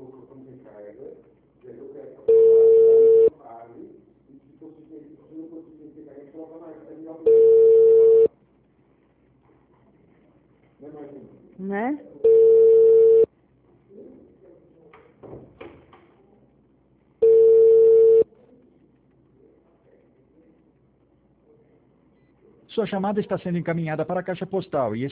Né? Sua chamada está sendo encaminhada para a caixa postal e